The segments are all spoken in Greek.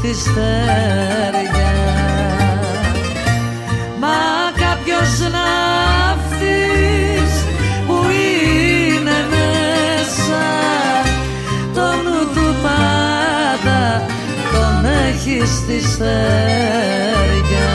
στη στέρια. Μα κάποιος ναύτης που είναι μέσα, το νου του πάντα τον έχει στη στέρια.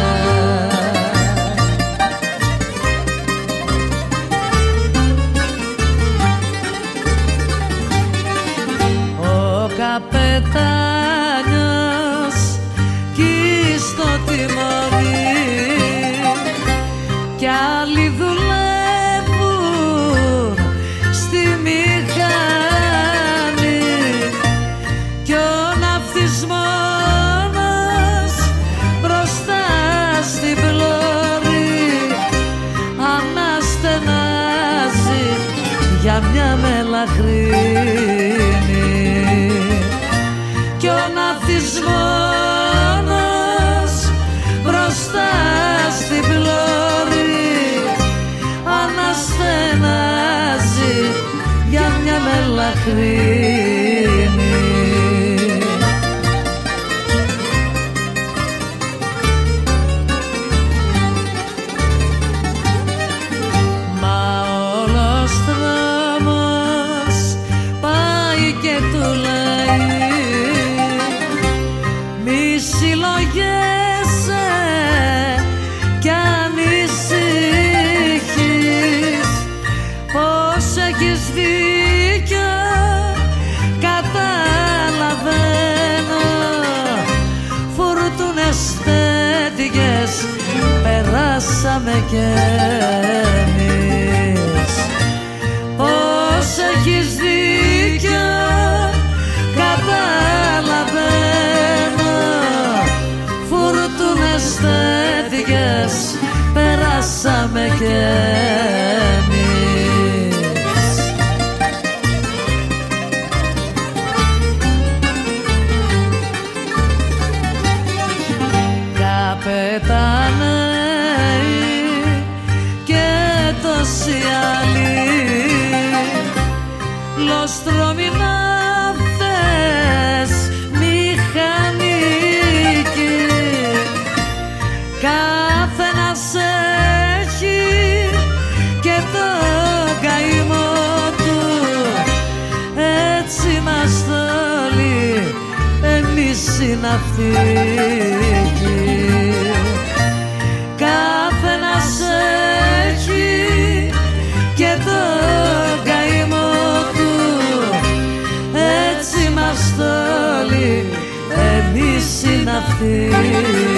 Καπετάνιος κι στο τιμόνι κι άλλοι δουλεύουν στη μηχανή κι ο ναύτης μόνος μπροστά στην πλώρη αναστενάζει για μια μελαχρίνη. Κι ο ναύτης μόνος μπροστά στην πλώρη αναστενάζει για μια μελαχρίνη. Μα όλος δρόμος πάει και του λέει συλλογέσαι κι ανησυχείς, πως έχεις δίκιο καταλαβαίνω, φουρτούνες τέτοιες περάσαμε κι εμείς. Πως έχεις δίκιο καταλαβαίνω, φουρτούνες τέτοιες περάσαμε κι εμείς. Καπετάνε και τόσοι άλλοι λοστρόμοι ναύτες μηχανικοί, καθένας έχει και το καημό του, έτσι είμαστε όλοι εμείς οι ναυτικοί. Καθένας έχει και το καημό του, έτσι είμαστε όλοι εμείς οι ναυτικοί.